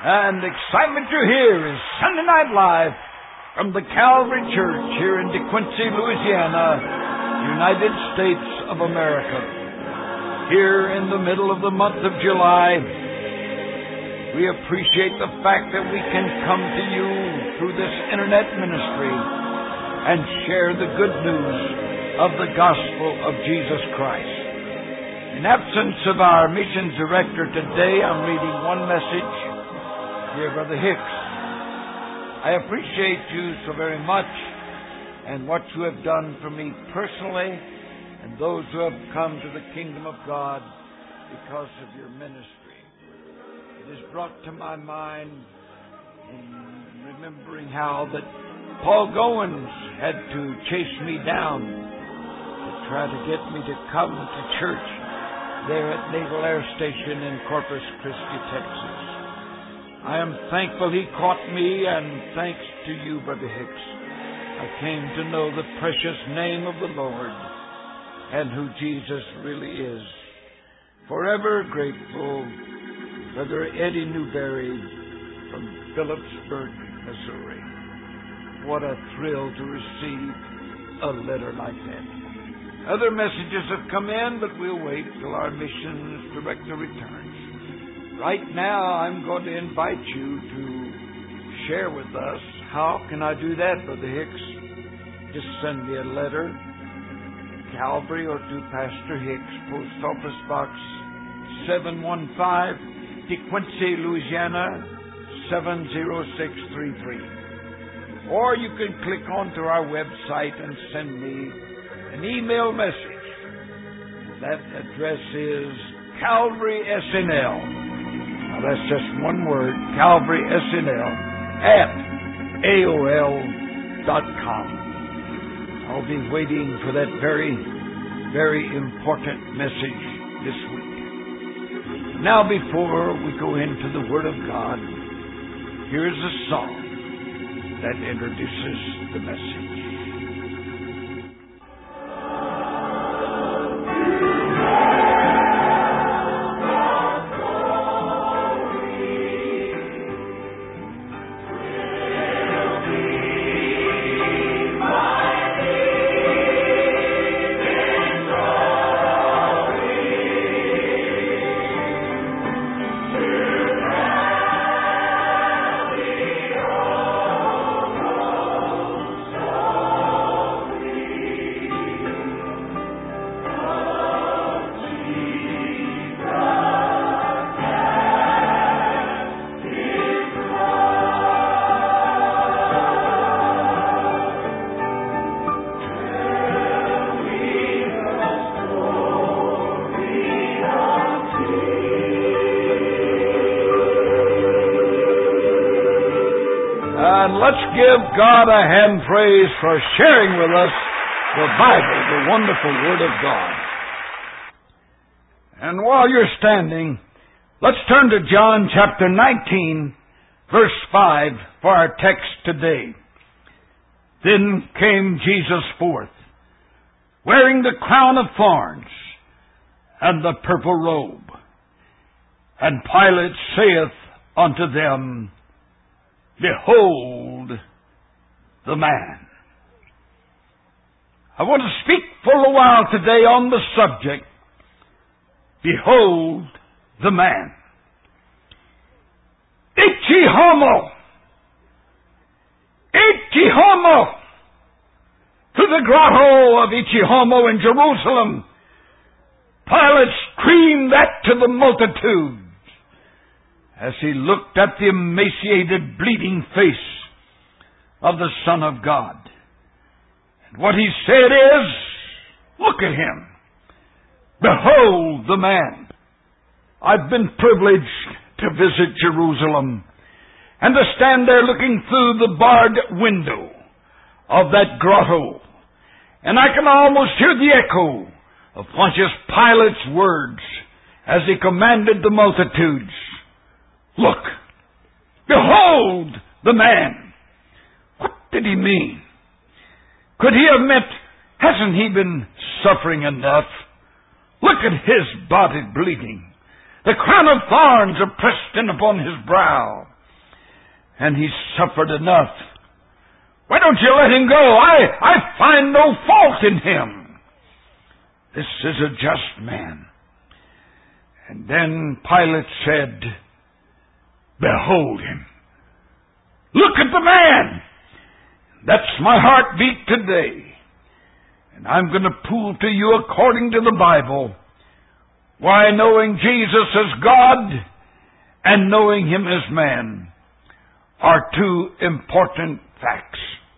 And the excitement you hear is Sunday Night Live from the Calvary Church here in DeQuincy, Louisiana, United States of America. Here in the middle of the month of July, we appreciate the fact that we can come to you through this internet ministry and share the good news of the gospel of Jesus Christ. In absence of our missions director today, I'm reading one message. Dear Brother Hicks, I appreciate you so very much and what you have done for me personally and those who have come to the kingdom of God because of your ministry. It has brought to my mind in remembering how that Paul Goins had to chase me down to try to get me to come to church there at Naval Air Station in Corpus Christi, Texas. I am thankful he caught me, and thanks to you, Brother Hicks, I came to know the precious name of the Lord and who Jesus really is. Forever grateful, Brother Eddie Newberry from Phillipsburg, Missouri. What a thrill to receive a letter like that. Other messages have come in, but we'll wait till our missions director returns. Right now, I'm going to invite you to share with us. How can I do that, Brother Hicks? Just send me a letter, Calvary, or to Pastor Hicks, Post Office Box 715, DeQuincy, Louisiana 70633. Or you can click onto our website and send me an email message. That address is Calvary SNL. Now that's just one word, Calvary SNL at AOL.com. I'll be waiting for that very, very important message this week. Now, before we go into the Word of God, here's a song that introduces the message. Let's give God a hand praise for sharing with us the Bible, the wonderful Word of God. And while you're standing, let's turn to John chapter 19, verse 5 for our text today. Then came Jesus forth, wearing the crown of thorns and the purple robe. And Pilate saith unto them, Behold the man. I want to speak for a while today on the subject, Behold the man. Ecce homo! Ecce homo! To the grotto of Ecce homo in Jerusalem, Pilate screamed that to the multitude as he looked at the emaciated, bleeding face of the Son of God. And what he said is, look at him. Behold the man. I've been privileged to visit Jerusalem and to stand there looking through the barred window of that grotto. And I can almost hear the echo of Pontius Pilate's words as he commanded the multitudes, Look, behold the man. What did he mean? Could he have meant, hasn't he been suffering enough? Look at his body bleeding. The crown of thorns are pressed in upon his brow. and He's suffered enough. Why don't you let Him go? I find no fault in Him. This is a just man. And then Pilate said, behold Him. Look at the man. That's my heartbeat today. And I'm going to prove to you, according to the Bible, why knowing Jesus as God and knowing Him as man are two important facts.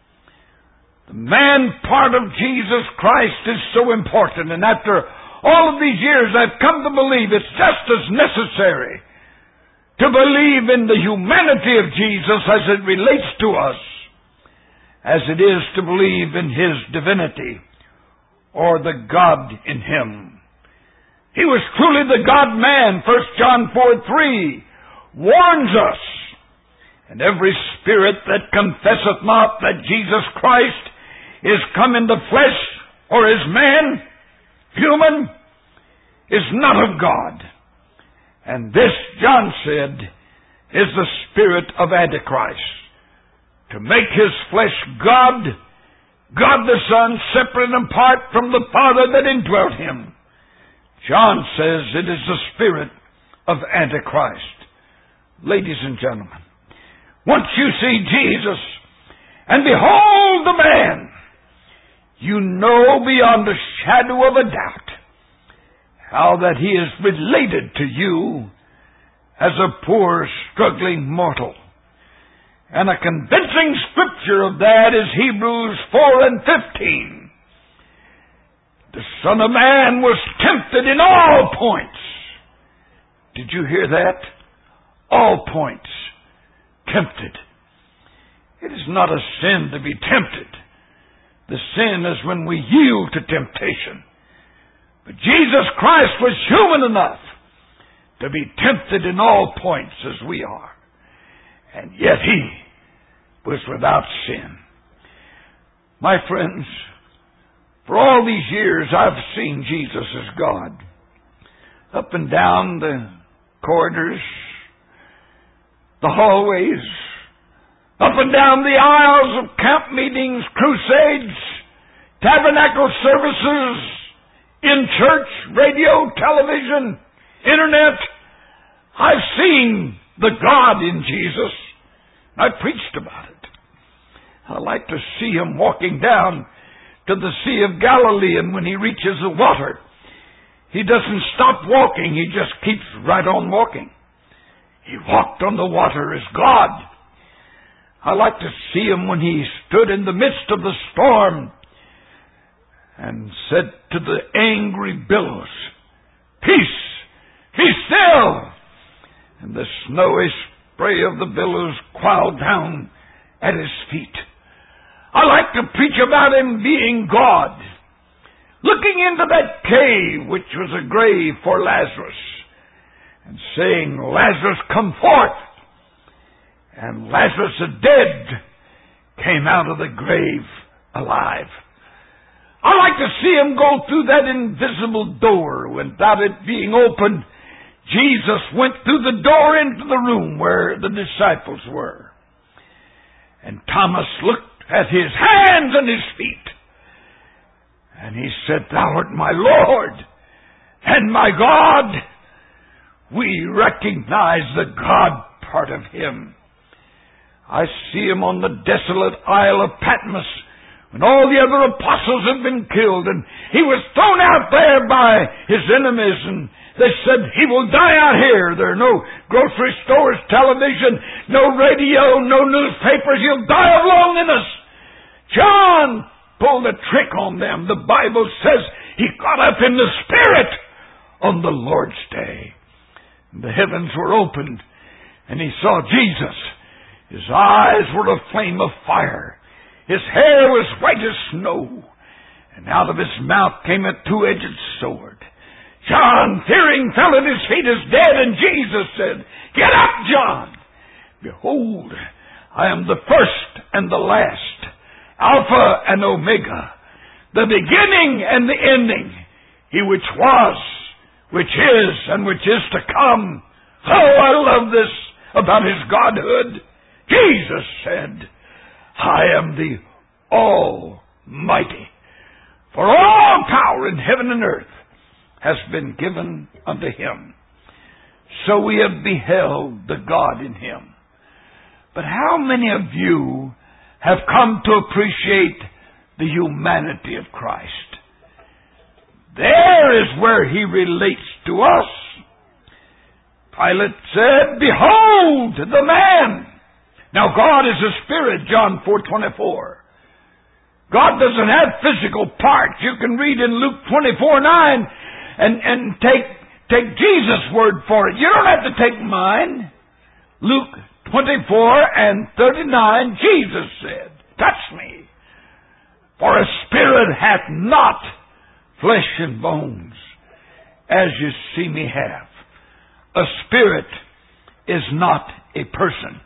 The man part of Jesus Christ is so important, and after all of these years I've come to believe it's just as necessary to believe in the humanity of Jesus as it relates to us as it is to believe in His divinity or the God in Him. He was truly the God-man. 1 John 4:3 warns us, and every spirit that confesseth not that Jesus Christ is come in the flesh or is man, human, is not of God. And this, John said, is the spirit of Antichrist, to make His flesh God, God the Son, separate and apart from the Father that indwelt Him. John says it is the spirit of Antichrist. Ladies and gentlemen, once you see Jesus and behold the man, you know beyond a shadow of a doubt how that He is related to you as a poor, struggling mortal. And a convincing scripture of that is Hebrews 4:15. The Son of Man was tempted in all points. Did you hear that? All points. Tempted. It is not a sin to be tempted. The sin is when we yield to temptation. But Jesus Christ was human enough to be tempted in all points as we are. And yet He was without sin. My friends, for all these years I've seen Jesus as God. Up and down the corridors, the hallways, up and down the aisles of camp meetings, crusades, tabernacle services, in church, radio, television, internet. I've seen the God in Jesus. I preached about it. I like to see Him walking down to the Sea of Galilee, and when He reaches the water, He doesn't stop walking. He just keeps right on walking. He walked on the water as God. I like to see Him when He stood in the midst of the storm and said to the angry billows, peace, be still. And the snowy spray of the billows quailed down at His feet. I like to preach about Him being God, looking into that cave which was a grave for Lazarus, and saying, Lazarus, come forth. And Lazarus, the dead, came out of the grave alive. I like to see Him go through that invisible door. Without it being opened, Jesus went through the door into the room where the disciples were. And Thomas looked at His hands and His feet. And he said, Thou art my Lord and my God. We recognize the God part of Him. I see Him on the desolate Isle of Patmos when all the other apostles had been killed, and He was thrown out there by His enemies, and they said, He will die out here. There are no grocery stores, television, no radio, no newspapers. He'll die of loneliness. John pulled a trick on them. The Bible says he got up in the Spirit on the Lord's day. The heavens were opened, and he saw Jesus. His eyes were a flame of fire. His hair was white as snow. And out of his mouth came a two-edged sword. John, fearing, fell at his feet as dead, and Jesus said, Get up, John! Behold, I am the first and the last, Alpha and Omega, the beginning and the ending, He which was, which is, and which is to come. Oh, I love this about His Godhood. Jesus said, I am the Almighty. For all power in heaven and earth has been given unto him. So we have beheld the God in him. But how many of you have come to appreciate the humanity of Christ? There is where he relates to us. Pilate said, behold the man. Now God is a spirit, John 4:24. God doesn't have physical parts. You can read in Luke 24:9 and take Jesus' word for it. You don't have to take mine. Luke 24:39, Jesus said, touch me. For a spirit hath not flesh and bones, as you see me have. A spirit is not a person.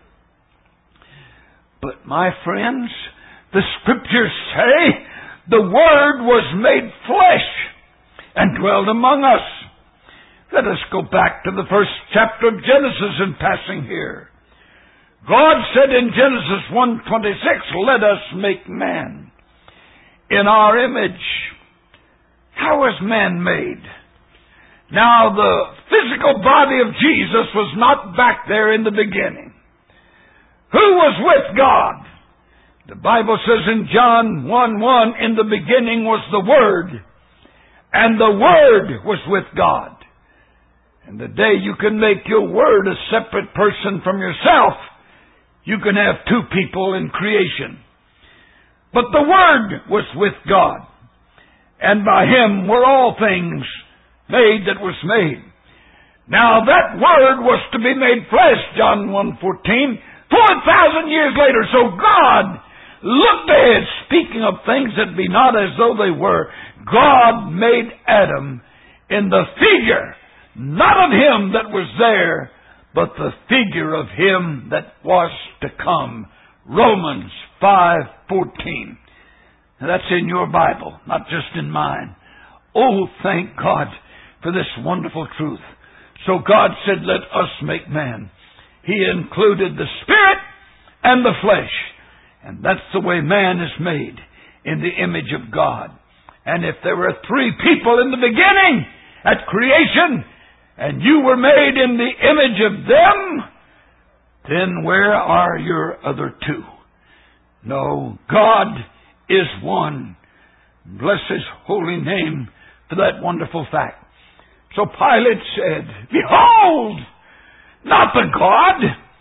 But my friends, the Scriptures say the Word was made flesh and dwelled among us. Let us go back to the first chapter of Genesis in passing here. God said in Genesis 1:26, let us make man in our image. How was man made? Now, the physical body of Jesus was not back there in the beginning. Who was with God? The Bible says in John 1:1, in the beginning was the Word, and the Word was with God. And the day you can make your Word a separate person from yourself, you can have two people in creation. But the Word was with God, and by Him were all things made that was made. Now that Word was to be made flesh, John 1:14, 4,000 years later. So God looked ahead, speaking of things that be not as though they were. God made Adam in the figure, not of him that was there, but the figure of him that was to come. Romans 5:14. Now that's in your Bible, not just in mine. Oh, thank God for this wonderful truth. So God said, let us make man. He included the spirit and the flesh. And that's the way man is made, in the image of God. And if there were three people in the beginning at creation, and you were made in the image of them, then where are your other two? No, God is one. Bless His holy name for that wonderful fact. So Pilate said, behold, not the God,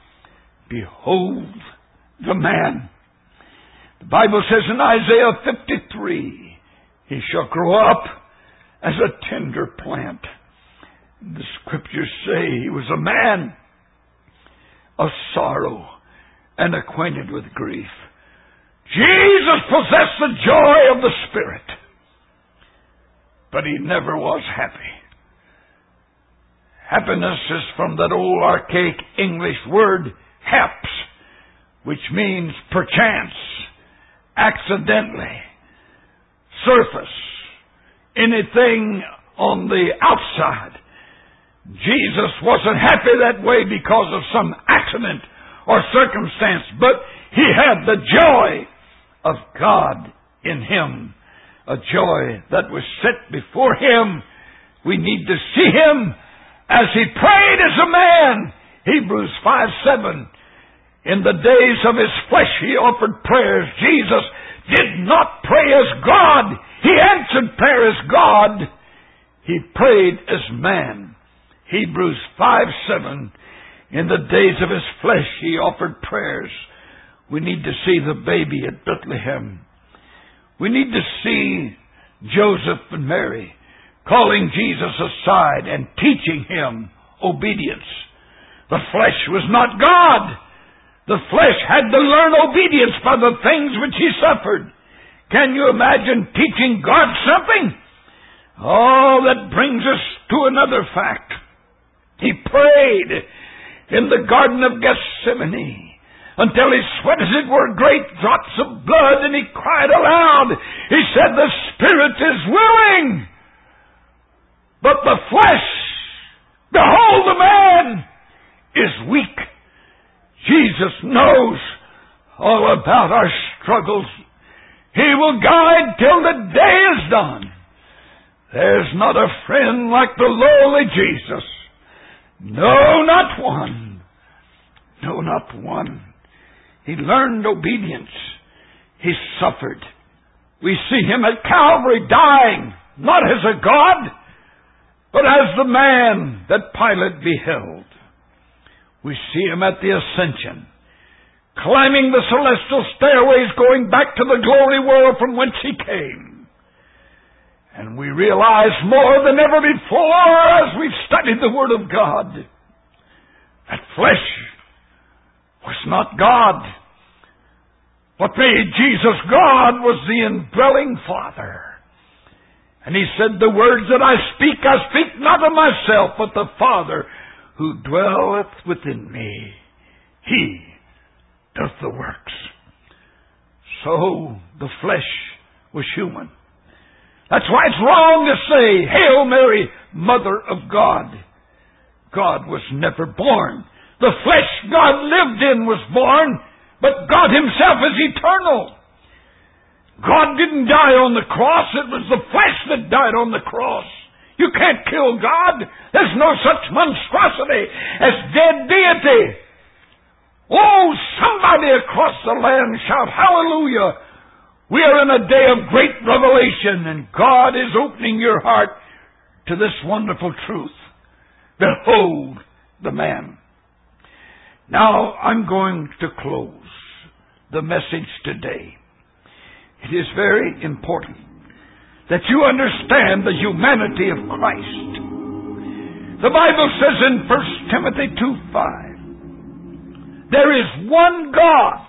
behold the man. The Bible says in Isaiah 53, he shall grow up as a tender plant. The Scriptures say he was a man of sorrow and acquainted with grief. Jesus possessed the joy of the Spirit, but he never was happy. Happiness is from that old archaic English word, haps, which means perchance, accidentally, surface, anything on the outside. Jesus wasn't happy that way because of some accident or circumstance, but he had the joy of God in him, a joy that was set before him. We need to see him as he prayed as a man. Hebrews 5:7. In the days of his flesh he offered prayers. Jesus did not pray as God. He answered prayer as God. He prayed as man. Hebrews 5:7. In the days of his flesh he offered prayers. We need to see the baby at Bethlehem. We need to see Joseph and Mary calling Jesus aside and teaching him obedience. The flesh was not God. The flesh had to learn obedience by the things which he suffered. Can you imagine teaching God something? Oh, that brings us to another fact. He prayed in the Garden of Gethsemane until he sweat, as it were, great drops of blood, and he cried aloud. He said, the spirit is willing, but the flesh, behold, the man is weak. Jesus knows all about our struggles. He will guide till the day is done. There's not a friend like the lowly Jesus. No, not one. No, not one. He learned obedience. He suffered. We see Him at Calvary dying, not as a God, but as the man that Pilate beheld. We see Him at the ascension, climbing the celestial stairways, going back to the glory world from whence He came. And we realize more than ever before as we've studied the Word of God that flesh was not God. What made Jesus God was the indwelling Father. And He said, the words that I speak not of myself, but the Father who dwelleth within me. He doth the works. So the flesh was human. That's why it's wrong to say, Hail Mary, Mother of God. God was never born. The flesh God lived in was born, but God Himself is eternal. God didn't die on the cross. It was the flesh that died on the cross. You can't kill God. There's no such monstrosity as dead deity. Oh, somebody across the land shout, Hallelujah! We are in a day of great revelation, and God is opening your heart to this wonderful truth. Behold the man. Now, I'm going to close the message today. It is very important that you understand the humanity of Christ. The Bible says in 1 Timothy 2:5, there is one God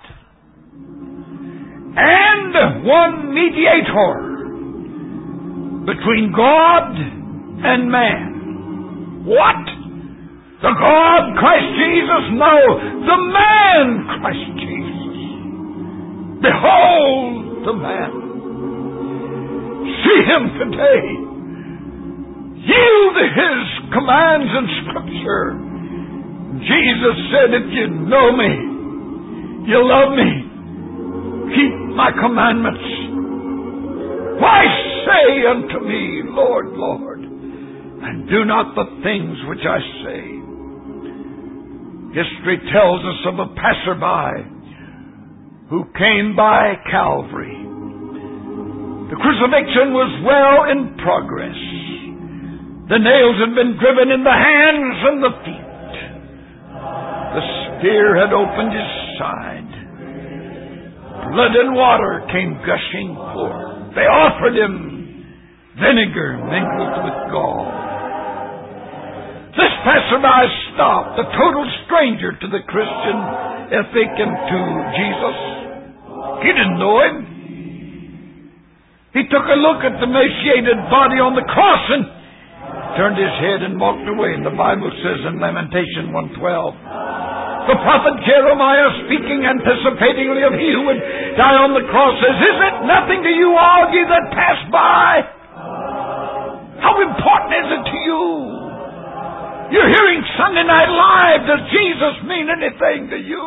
and one mediator between God and man. What? The God Christ Jesus? No, the man Christ Jesus. Behold the man. See Him today. Yield to His commands in Scripture. Jesus said, if you know me, you love me. Keep my commandments. Why say unto me, Lord, Lord, and do not the things which I say? History tells us of a passerby who came by Calvary. The crucifixion was well in progress. The nails had been driven in the hands and the feet. The spear had opened His side. Blood and water came gushing forth. They offered Him vinegar mingled with gall. This passerby stopped, a total stranger to the Christian ethic and to Jesus. He didn't know Him. He took a look at the emaciated body on the cross and turned his head and walked away. And the Bible says in Lamentation 1:12, the prophet Jeremiah, speaking anticipatingly of He who would die on the cross, says, is it nothing to you, all ye that pass by? How important is it to you? You're hearing Sunday Night Live. Does Jesus mean anything to you?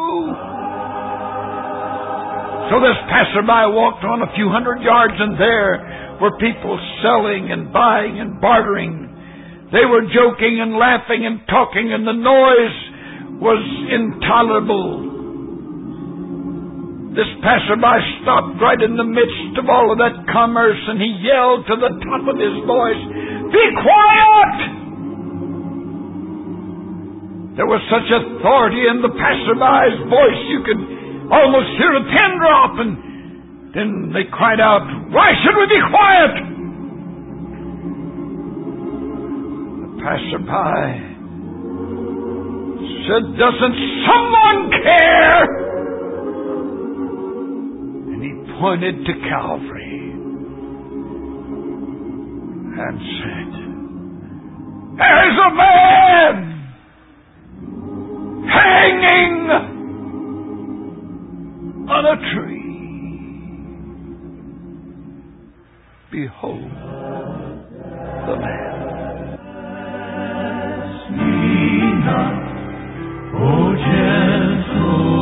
So this passerby walked on a few hundred yards, and there were people selling and buying and bartering. They were joking and laughing and talking, and the noise was intolerable. This passerby stopped right in the midst of all of that commerce, and he yelled to the top of his voice, "Be quiet!" There was such authority in the passerby's voice you could almost hear a pin drop, and then they cried out, "Why should we be quiet?" The passerby said, "Doesn't someone care?" And he pointed to Calvary and said, "There's a man hanging on a tree. Behold the man." O gentle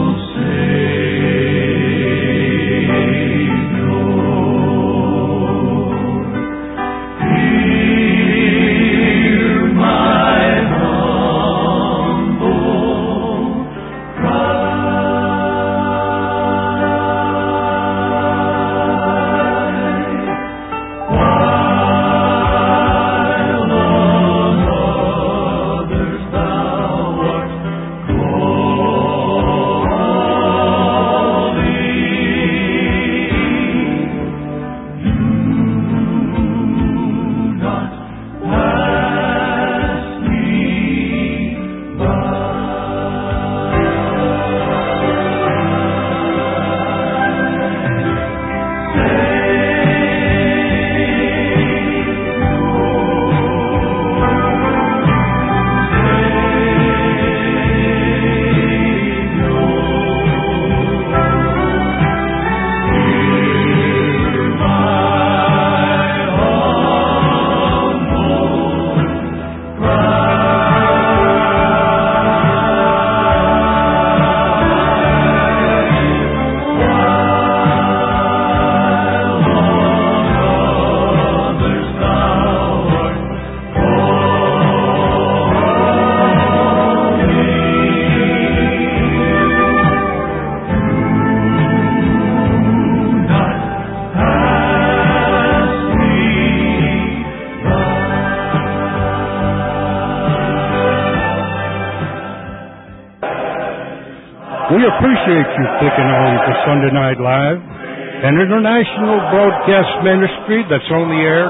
We appreciate you clicking on to Sunday Night Live, an international broadcast ministry that's on the air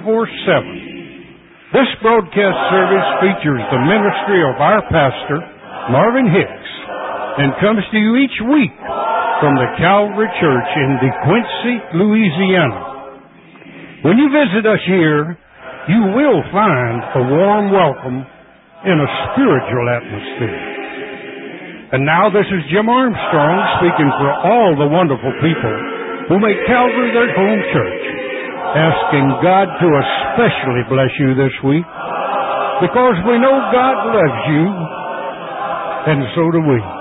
24/7. This broadcast service features the ministry of our pastor, Marvin Hicks, and comes to you each week from the Calvary Church in DeQuincy, Louisiana. When you visit us here, you will find a warm welcome in a spiritual atmosphere. And now this is Jim Armstrong speaking for all the wonderful people who make Calvary their home church, asking God to especially bless you this week, because we know God loves you, and so do we.